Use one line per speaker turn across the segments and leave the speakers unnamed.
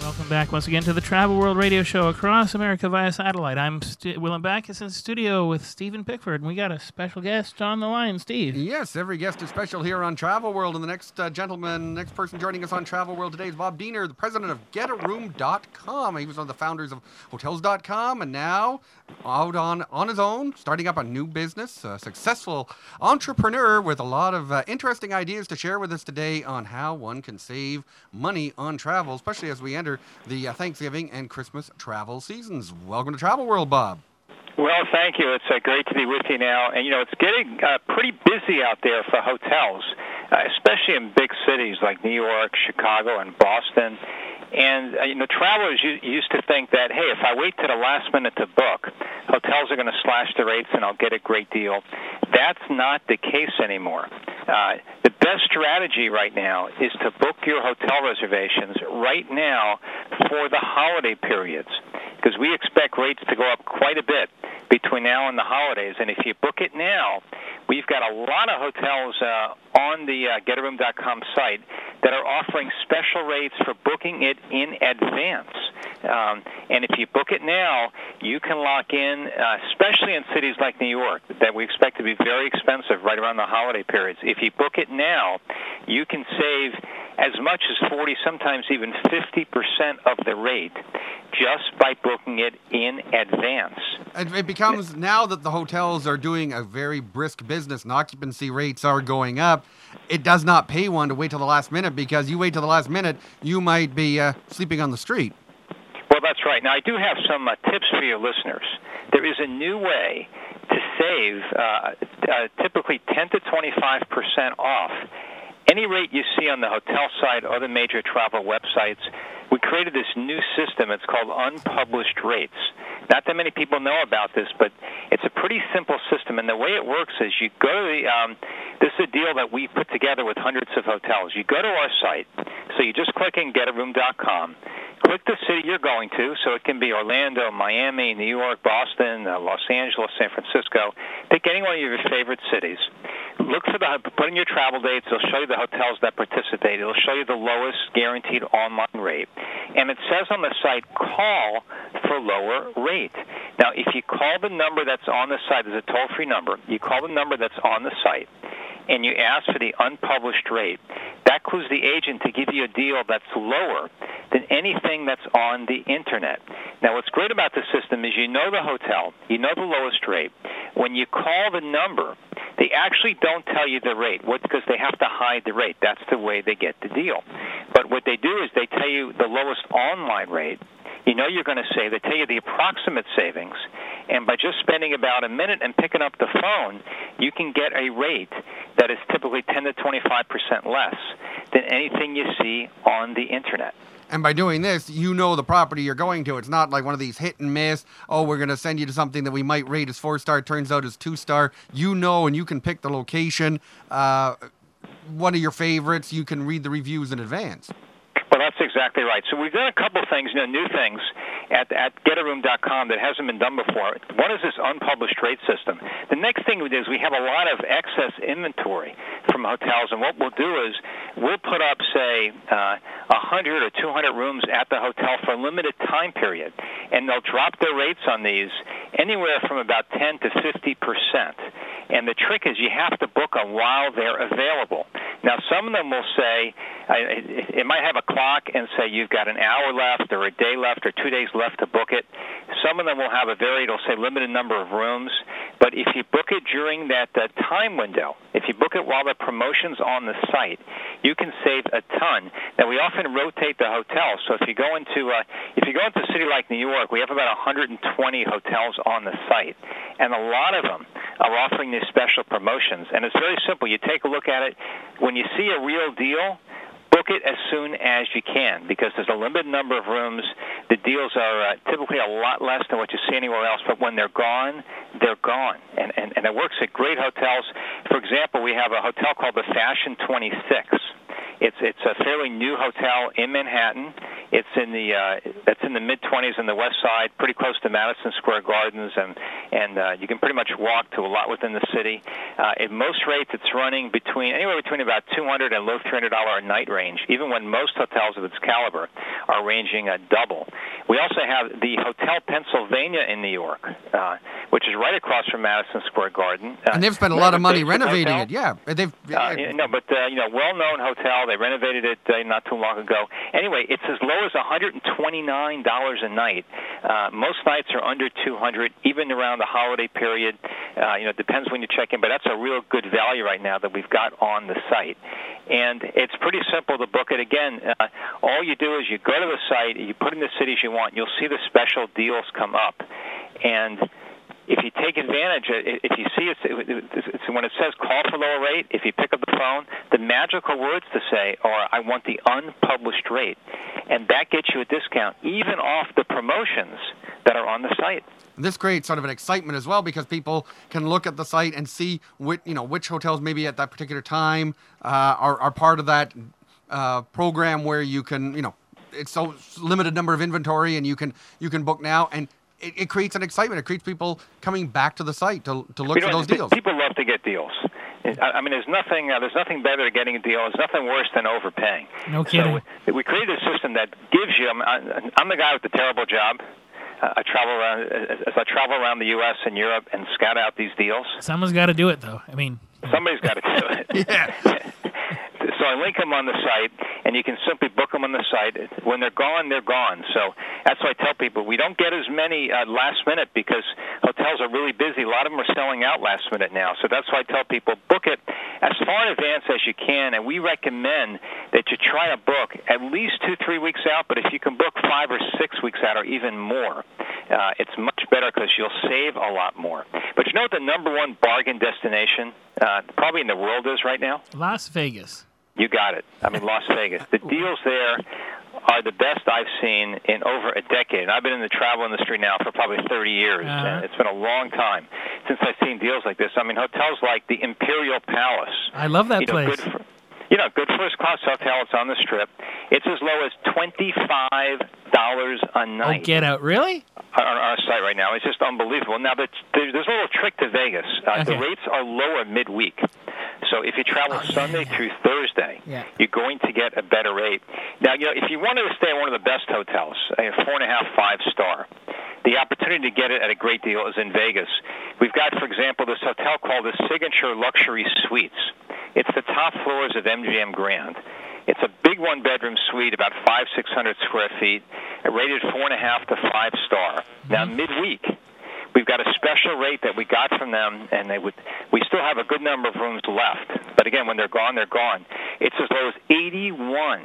Welcome back once again to the Travel World Radio Show across America via satellite. I'm Willem Backus in the studio with Stephen Pickford, and we got a special guest on the line. Steve.
Yes, every guest is special here on Travel World, and the next next person joining us on Travel World today is Bob Diener, the president of GetARoom.com. He was one of the founders of Hotels.com, and now out on his own, starting up a new business, a successful entrepreneur with a lot of interesting ideas to share with us today on how one can save money on travel, especially as we enter the Thanksgiving and Christmas travel seasons. Welcome to Travel World, Bob.
Well, thank you. It's great to be with you now. And, it's getting pretty busy out there for hotels, especially in big cities like New York, Chicago, and Boston. And, travelers used to think that, hey, if I wait to the last minute to book, hotels are going to slash the rates and I'll get a great deal. That's not the case anymore. The best strategy right now is to book your hotel reservations right now for the holiday periods, because we expect rates to go up quite a bit between now and the holidays. And if you book it now, we've got a lot of hotels on the GetARoom.com site that are offering special rates for booking it in advance. And if you book it now, you can lock in, especially in cities like New York, that we expect to be very expensive right around the holiday periods. If you book it now, you can save as much as 40, sometimes even 50% of the rate just by booking it in advance.
And it becomes, now that the hotels are doing a very brisk business and occupancy rates are going up, it does not pay one to wait till the last minute, because you wait till the last minute, you might be sleeping on the street.
Well, that's right. Now, I do have some tips for your listeners. There is a new way to save typically 10 to 25% off any rate you see on the hotel site or the major travel websites. We created this new system. It's called unpublished rates. Not that many people know about this, but it's a pretty simple system. And the way it works is you go to the this is a deal that we put together with hundreds of hotels. You go to our site, so you just click in GetARoom.com. Click the city you're going to, so it can be Orlando, Miami, New York, Boston, Los Angeles, San Francisco. Pick any one of your favorite cities. Look for put in your travel dates. It'll show you the hotels that participate. It'll show you the lowest guaranteed online rate. And it says on the site, call for lower rate. Now, if you call the number that's on the site, there's a toll-free number. You call the number that's on the site, and you ask for the unpublished rate. That clues the agent to give you a deal that's lower than anything that's on the Internet. Now, what's great about the system is you know the hotel, you know the lowest rate. When you call the number, they actually don't tell you the rate, because they have to hide the rate. That's the way they get the deal. But what they do is they tell you the lowest online rate. You know you're going to save. They tell you the approximate savings. And by just spending about a minute and picking up the phone, you can get a rate that is typically 10 to 25% less than anything you see on the Internet.
And by doing this, you know the property you're going to. It's not like one of these hit and miss, we're going to send you to something that we might rate as 4-star, turns out as 2-star. You know, and you can pick the location. One of your favorites, you can read the reviews in advance.
Well, that's exactly right. So we've done a couple of things, new things at GetARoom.com that hasn't been done before. One is this unpublished rate system. The next thing we do is we have a lot of excess inventory from hotels, and what we'll do is we'll put up, say, 100 or 200 rooms at the hotel for a limited time period, and they'll drop their rates on these anywhere from about 10 to 50%. And the trick is you have to book them while they're available. Now, some of them will say, it might have a clock and say you've got an hour left or a day left or 2 days left to book it. Some of them will have it'll say limited number of rooms. But if you book it during that time window, if you book it while the promotion's on the site, you can save a ton. Now, we often rotate the hotels. So if you go into a city like New York, we have about 120 hotels on the site, and a lot of them are offering these special promotions. And it's very simple. You take a look at it. When you see a real deal, book it as soon as you can, because there's a limited number of rooms. The deals are typically a lot less than what you see anywhere else, but when they're gone, they're gone. And it works at great hotels. For example, we have a hotel called the Fashion 26. It's a fairly new hotel in Manhattan. It's in in the mid-20s on the west side, pretty close to Madison Square Gardens, and you can pretty much walk to a lot within the city. At most rates, it's running anywhere between about $200 and low $300 a night range, even when most hotels of its caliber are ranging double. We also have the Hotel Pennsylvania in New York, which is right across from Madison Square Garden.
And they've spent a lot of money renovating it. Yeah, well-known hotel. They renovated it not too long ago. Anyway, it's as low as $129 a night. Most nights are under $200, even around the holiday period. It depends when you check in, but that's a real good value right now that we've got on the site. And it's pretty simple to book it. Again, all you do is you go to the site, you put in the cities you want, you'll see the special deals come up. And if you take advantage, if you see it's when it says call for lower rate, if you pick up the phone, the magical words to say are, I want the unpublished rate. And that gets you a discount, even off the promotions that are on the site. This creates sort of an excitement as well, because people can look at the site and see which hotels maybe at that particular time are part of that program where you can, it's so limited number of inventory and you can book now, and it creates an excitement. It creates people coming back to the site to look for those deals.
People love to get deals. I mean, there's nothing better than getting a deal. There's nothing worse than overpaying.
No kidding.
So we created a system that gives you. I'm the guy with the terrible job. I travel around the U.S. and Europe and scout out these deals.
Someone's got to do it, though. I mean,
somebody's got to do it.
Yeah.
So I link them on the site, and you can simply book them on the site. When they're gone, they're gone. So that's why I tell people we don't get as many last minute, because hotels are really busy. A lot of them are selling out last minute now. So that's why I tell people book it as far in advance as you can, and we recommend that you try to book at least 2-3 weeks out. But if you can book 5 or 6 weeks out or even more, it's much better because you'll save a lot more. But you know what the number one bargain destination probably in the world is right now?
Las Vegas.
You got it. I mean, Las Vegas. The deals there are the best I've seen in over a decade. And I've been in the travel industry now for probably 30 years. And it's been a long time since I've seen deals like this. I mean, hotels like the Imperial Palace.
I love that place.
Good first-class hotel. It's on the Strip. It's as low as $25 a night.
Oh, get out. Really?
On our site right now. It's just unbelievable. Now, there's a little trick to Vegas. The rates are lower midweek. So if you travel Sunday through Thursday, you're going to get a better rate. Now, if you wanted to stay at one of the best hotels, a 4.5, 5-star, the opportunity to get it at a great deal is in Vegas. We've got, for example, this hotel called the Signature Luxury Suites. It's the top floors of MGM Grand. It's a big one-bedroom suite, about 500-600 square feet, rated 4.5 to 5-star. Now, midweek, we've got a special rate that we got from them, and we still have a good number of rooms left. But again, when they're gone, they're gone. It's as low as $81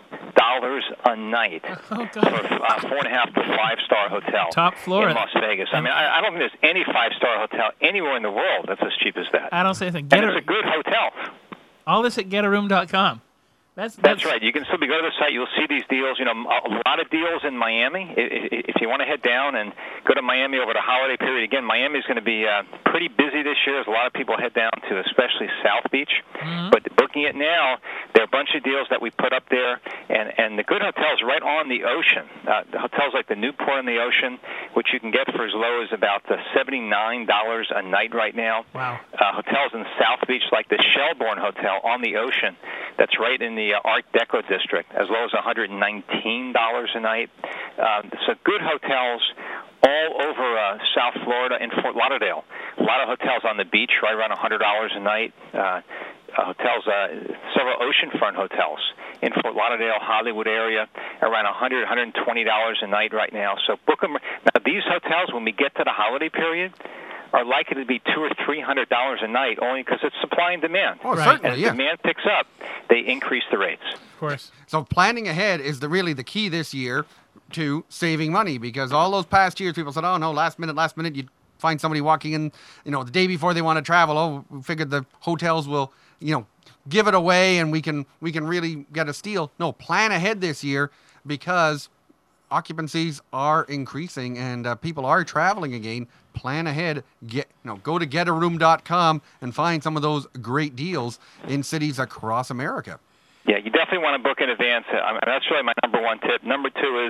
a night for a 4.5 to 5-star hotel.
Top floor
in Las Vegas. I mean, I don't think there's any 5-star hotel anywhere in the world that's as cheap as that.
I don't say anything.
And it's a good hotel.
All this at getaroom.com.
That's right. You can simply go to the site. You'll see these deals. A lot of deals in Miami. If you want to head down and go to Miami over the holiday period, again, Miami is going to be pretty busy this year. There's a lot of people head down to especially South Beach. Mm-hmm. But booking it now, there are a bunch of deals that we put up there. And the good hotels right on the ocean. The hotels like the Newport on the Ocean, which you can get for as low as about $79 a night right now.
Wow.
Hotels in South Beach like the Shelbourne Hotel on the ocean. That's right in the Art Deco district, as low as $119 a night. So good hotels all over South Florida and Fort Lauderdale. A lot of hotels on the beach, right around $100 a night. Hotels, several oceanfront hotels in Fort Lauderdale, Hollywood area, around $100, $120 a night right now. So book them. Now, these hotels, when we get to the holiday period, are likely to be $200 or $300 a night, only because it's supply and demand.
Oh, certainly,
and as demand picks up, they increase the rates.
Of course.
So planning ahead is really the key this year to saving money, because all those past years people said, oh, no, last minute, you'd find somebody walking in, the day before they want to travel. Oh, we figured the hotels will, give it away and we can really get a steal. No, plan ahead this year, because occupancies are increasing and people are traveling again. Plan ahead. Go to getaroom.com and find some of those great deals in cities across America.
Yeah, you definitely want to book in advance. That's really my number one tip. Number two is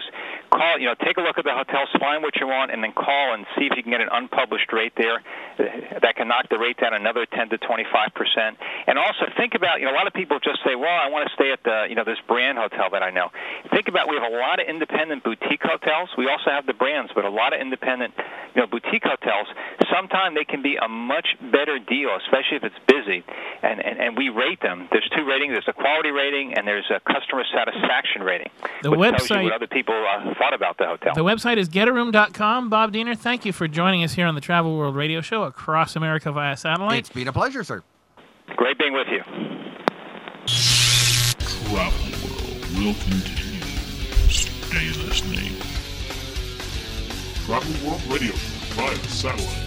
call, take a look at the hotels, find what you want, and then call and see if you can get an unpublished rate there that can knock the rate down another 10 to 25%. And also think about, a lot of people just say, well, I want to stay at the, this brand hotel that I know. Think about, we have a lot of independent boutique hotels. We also have the brands, but a lot of independent, boutique hotels. Sometimes they can be a much better deal, especially if it's busy. And we rate them. There's two ratings. There's a quality rating and there's a customer satisfaction rating.
The
which
website,
tells you what other people thought about the hotel.
The website is getaroom.com. Bob Diener, thank you for joining us here on the Travel World Radio Show across America via satellite.
It's been a pleasure, sir.
Great being with you.
Travel World will continue. Stay listening. Travel World Radio Show via satellite.